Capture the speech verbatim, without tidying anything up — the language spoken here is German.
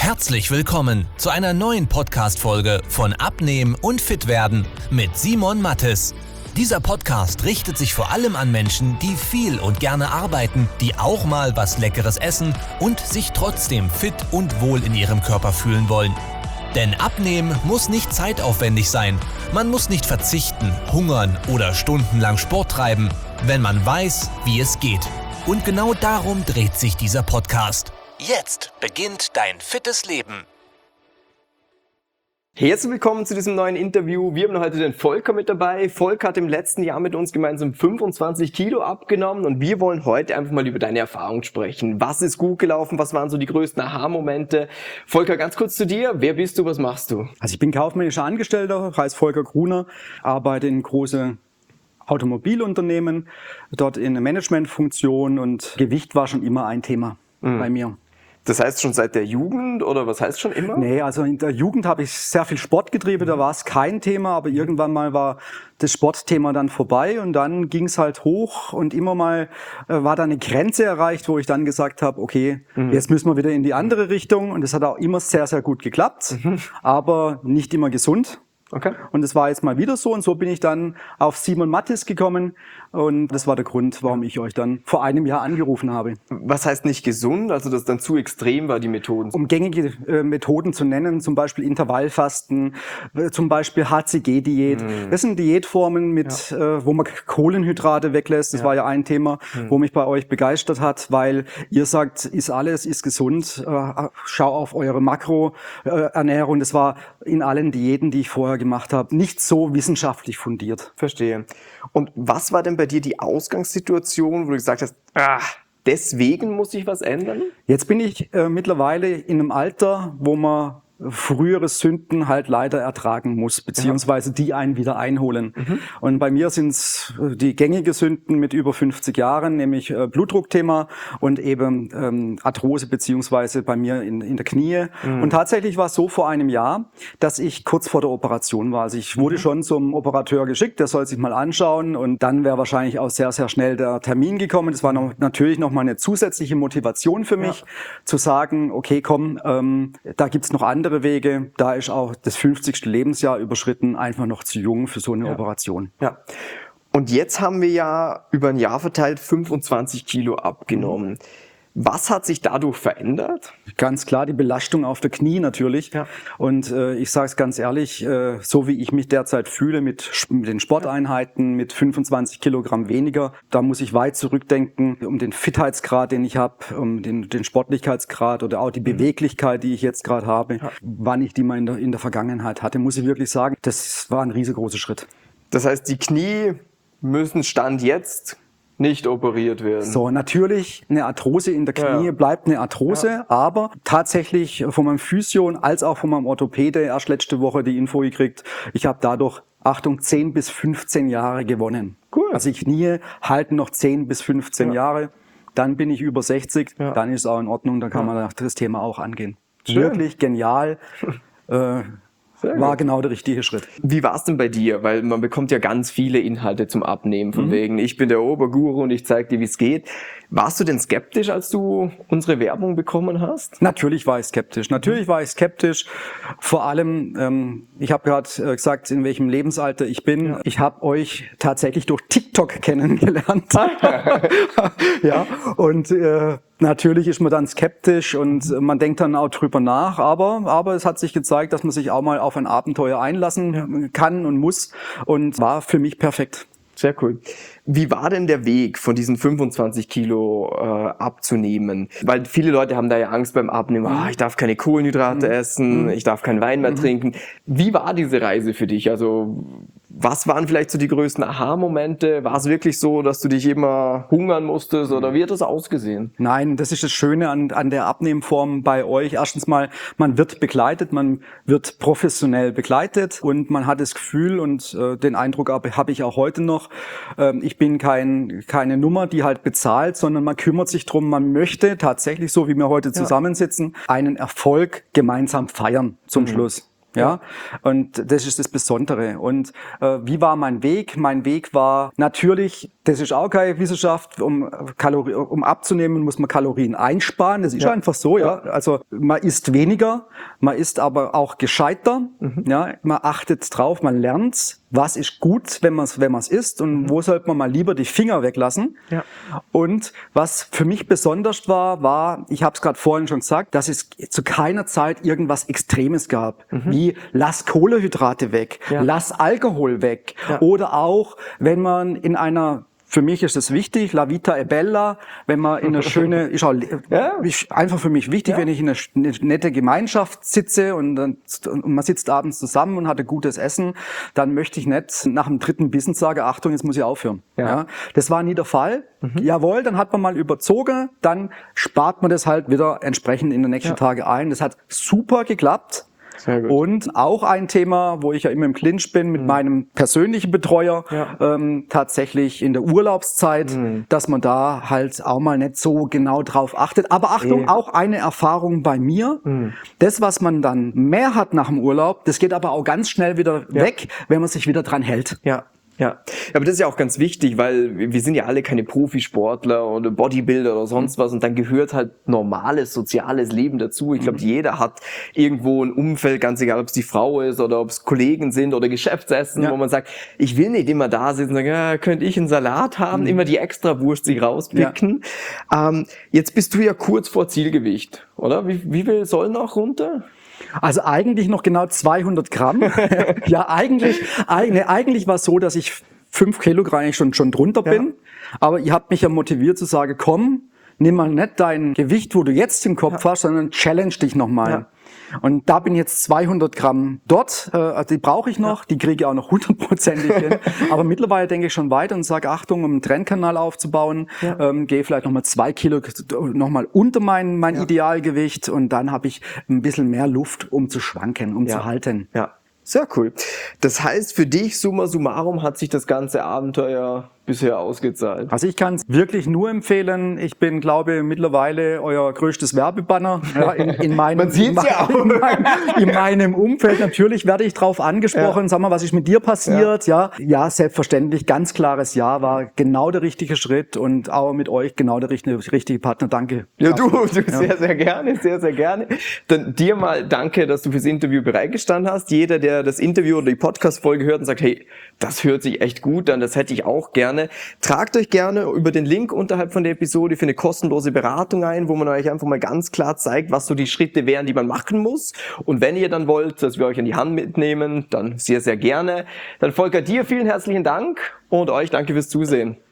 Herzlich willkommen zu einer neuen Podcast-Folge von Abnehmen und Fitwerden mit Simon Mattes. Dieser Podcast richtet sich vor allem an Menschen, die viel und gerne arbeiten, die auch mal was Leckeres essen und sich trotzdem fit und wohl in ihrem Körper fühlen wollen. Denn Abnehmen muss nicht zeitaufwendig sein. Man muss nicht verzichten, hungern oder stundenlang Sport treiben, wenn man weiß, wie es geht. Und genau darum dreht sich dieser Podcast. Jetzt beginnt dein fittes Leben. Herzlich willkommen zu diesem neuen Interview. Wir haben heute den Volker mit dabei. Volker hat im letzten Jahr mit uns gemeinsam fünfundzwanzig Kilo abgenommen und wir wollen heute einfach mal über deine Erfahrung sprechen. Was ist gut gelaufen? Was waren so die größten Aha-Momente? Volker, ganz kurz zu dir. Wer bist du? Was machst du? Also ich bin kaufmännischer Angestellter, heiße Volker Gruner, arbeite in große Automobilunternehmen, dort in Managementfunktion und Gewicht war schon immer ein Thema mhm. bei mir. Das heißt schon seit der Jugend oder was heißt schon immer? Nee, also in der Jugend habe ich sehr viel Sport getrieben, da war es kein Thema, aber irgendwann mal war das Sportthema dann vorbei und dann ging es halt hoch und immer mal äh, war da eine Grenze erreicht, wo ich dann gesagt habe, okay, mhm. jetzt müssen wir wieder in die andere Richtung und das hat auch immer sehr, sehr gut geklappt, mhm. aber nicht immer gesund. Okay. Und das war jetzt mal wieder so und so bin ich dann auf Simon Mattes gekommen und das war der Grund, warum ich euch dann vor einem Jahr angerufen habe. Was heißt nicht gesund? Also dass dann zu extrem war, die Methoden? Um gängige äh, Methoden zu nennen, zum Beispiel Intervallfasten, äh, zum Beispiel H C G-Diät. Mm. Das sind Diätformen, mit, ja. äh, wo man Kohlenhydrate weglässt. Das ja. war ja ein Thema, mm. wo mich bei euch begeistert hat, weil ihr sagt, ist alles, ist gesund, äh, schau auf eure Makroernährung. Das war in allen Diäten, die ich vorher gemacht habe, nicht so wissenschaftlich fundiert. Verstehe. Und was war denn bei dir die Ausgangssituation, wo du gesagt hast, ah, deswegen muss sich was ändern? Jetzt bin ich äh, mittlerweile in einem Alter, wo man frühere Sünden halt leider ertragen muss, beziehungsweise die einen wieder einholen. Mhm. Und bei mir sind es die gängige Sünden mit über fünfzig Jahren, nämlich äh, Blutdruckthema und eben ähm, Arthrose, beziehungsweise bei mir in, in der Knie. Mhm. Und tatsächlich war es so vor einem Jahr, dass ich kurz vor der Operation war. Also ich wurde mhm. schon zum Operateur geschickt, der soll sich mal anschauen und dann wäre wahrscheinlich auch sehr, sehr schnell der Termin gekommen. Das war noch, natürlich noch mal eine zusätzliche Motivation für mich, ja. zu sagen, okay, komm, ähm, da gibt's noch andere Wege, da ist auch das fünfzigste Lebensjahr überschritten, einfach noch zu jung für so eine ja. Operation. Ja. Und jetzt haben wir ja über ein Jahr verteilt fünfundzwanzig Kilo abgenommen. Mhm. Was hat sich dadurch verändert? Ganz klar die Belastung auf der Knie natürlich. Ja. Und äh, ich sage es ganz ehrlich, äh, so wie ich mich derzeit fühle mit, mit den Sporteinheiten, mit fünfundzwanzig Kilogramm weniger, da muss ich weit zurückdenken um den Fitheitsgrad, den ich habe, um den, den Sportlichkeitsgrad oder auch die Beweglichkeit, die ich jetzt gerade habe, ja. wann ich die mal in der, in der Vergangenheit hatte, muss ich wirklich sagen, das war ein riesengroßer Schritt. Das heißt, die Knie müssen Stand jetzt nicht operiert werden. So, natürlich, eine Arthrose in der Knie ja. bleibt eine Arthrose, ja. aber tatsächlich von meinem Physio als auch von meinem Orthopäde erst letzte Woche die Info gekriegt, ich habe dadurch, Achtung, zehn bis fünfzehn Jahre gewonnen. Cool. Also die Knie halten noch zehn bis fünfzehn ja. Jahre, dann bin ich über sechzig, ja. dann ist es auch in Ordnung, dann kann ja. man das Thema auch angehen. Schön. Wirklich genial. äh, War genau der richtige Schritt. Wie war es denn bei dir? Weil man bekommt ja ganz viele Inhalte zum Abnehmen, von mhm. wegen, ich bin der Oberguru und ich zeige dir, wie es geht. Warst du denn skeptisch, als du unsere Werbung bekommen hast? Natürlich war ich skeptisch. Natürlich war ich skeptisch. Vor allem, ähm, ich habe gerade äh, gesagt, in welchem Lebensalter ich bin. Ja. Ich habe euch tatsächlich durch TikTok kennengelernt. ja, und äh, natürlich ist man dann skeptisch und man denkt dann auch drüber nach, aber aber es hat sich gezeigt, dass man sich auch mal auf ein Abenteuer einlassen kann und muss und war für mich perfekt. Sehr cool. Wie war denn der Weg von diesen fünfundzwanzig Kilo äh, abzunehmen? Weil viele Leute haben da ja Angst beim Abnehmen, ah, ich darf keine Kohlenhydrate mhm. essen, ich darf keinen Wein mehr mhm. trinken. Wie war diese Reise für dich? Also was waren vielleicht so die größten Aha-Momente? War es wirklich so, dass du dich immer hungern musstest oder wie hat das ausgesehen? Nein, das ist das Schöne an, an der Abnehmform bei euch. Erstens mal, man wird begleitet, man wird professionell begleitet und man hat das Gefühl und äh, den Eindruck habe hab ich auch heute noch, äh, ich bin kein, keine Nummer, die halt bezahlt, sondern man kümmert sich drum, man möchte tatsächlich, so wie wir heute zusammensitzen, ja. einen Erfolg gemeinsam feiern zum mhm. Schluss. Ja, und das ist das Besondere. Und äh, wie war mein Weg? Mein Weg war natürlich, das ist auch keine Wissenschaft, um Kalorien, um abzunehmen, muss man Kalorien einsparen. Das ist ja. einfach so, ja. Also man isst weniger, man isst aber auch gescheiter. Mhm. Ja, man achtet drauf, man lernt, was ist gut, wenn man es, wenn man es isst, und mhm. wo sollte man mal lieber die Finger weglassen. Ja. Und was für mich besonders war, war, ich habe es gerade vorhin schon gesagt, dass es zu keiner Zeit irgendwas Extremes gab, mhm. wie lass Kohlenhydrate weg, ja. lass Alkohol weg, ja. oder auch, wenn man in einer, für mich ist das wichtig, La Vita è Bella, wenn man in einer schöne, ist auch ja. ist einfach für mich wichtig, ja. wenn ich in einer nette Gemeinschaft sitze und, dann, und man sitzt abends zusammen und hat ein gutes Essen, dann möchte ich nicht nach dem dritten Bissen sagen, Achtung, jetzt muss ich aufhören. Ja. Ja. Das war nie der Fall. Mhm. Jawohl, dann hat man mal überzogen, dann spart man das halt wieder entsprechend in den nächsten ja. Tagen ein. Das hat super geklappt. Sehr gut. Und auch ein Thema, wo ich ja immer im Clinch bin mit mhm. meinem persönlichen Betreuer, ja. ähm, tatsächlich in der Urlaubszeit, mhm. dass man da halt auch mal nicht so genau drauf achtet. Aber Achtung, e. auch eine Erfahrung bei mir. Mhm. Das, was man dann mehr hat nach dem Urlaub, das geht aber auch ganz schnell wieder ja. weg, wenn man sich wieder dran hält. Ja. Ja, aber das ist ja auch ganz wichtig, weil wir sind ja alle keine Profisportler oder Bodybuilder oder sonst was, und dann gehört halt normales, soziales Leben dazu. Ich glaube, jeder hat irgendwo ein Umfeld, ganz egal, ob es die Frau ist oder ob es Kollegen sind oder Geschäftsessen, ja. wo man sagt, ich will nicht immer da sitzen und sagen, ja, könnte ich einen Salat haben, mhm. immer die Extrawurst sich rauspicken. Ja. Ähm, jetzt bist du ja kurz vor Zielgewicht, oder? Wie, wie viel soll noch runter? Also eigentlich noch genau zweihundert Gramm. ja, eigentlich, eigentlich, eigentlich war es so, dass ich fünf Kilogramm eigentlich schon, schon drunter bin. Ja. Aber ihr habt mich ja motiviert zu sagen, komm, nimm mal nicht dein Gewicht, wo du jetzt im Kopf ja. hast, sondern challenge dich nochmal. Ja. Und da bin ich jetzt zweihundert Gramm dort, äh, also die brauche ich noch, ja. die kriege ich auch noch hundertprozentig hin. Aber mittlerweile denke ich schon weiter und sage, Achtung, um einen Trendkanal aufzubauen, ja. ähm, gehe vielleicht nochmal zwei Kilo nochmal unter mein, mein ja. Idealgewicht, und dann habe ich ein bisschen mehr Luft, um zu schwanken, um ja. zu halten. Ja, sehr cool. Das heißt, für dich, summa summarum, hat sich das ganze Abenteuer bisher ausgezahlt? Also ich kann es wirklich nur empfehlen. Ich bin, glaube ich, mittlerweile euer größtes Werbebanner ja, in, in, meinem, Man sieht's in, ja auch. in, mein, in meinem Umfeld. Natürlich werde ich drauf angesprochen. Ja. Sag mal, was ist mit dir passiert? Ja. ja, ja, selbstverständlich. Ganz klares Ja, war genau der richtige Schritt, und auch mit euch genau der richtige, richtige Partner. Danke. Ja, du, du ja. sehr, sehr gerne, sehr, sehr gerne. Dann dir mal danke, dass du fürs Interview bereitgestanden hast. Jeder, der das Interview oder die Podcast-Folge hört und sagt, hey, das hört sich echt gut an, das hätte ich auch gerne. Tragt euch gerne über den Link unterhalb von der Episode für eine kostenlose Beratung ein, wo man euch einfach mal ganz klar zeigt, was so die Schritte wären, die man machen muss. Und wenn ihr dann wollt, dass wir euch an die Hand mitnehmen, dann sehr, sehr gerne. Dann Volker, dir vielen herzlichen Dank, und euch danke fürs Zusehen.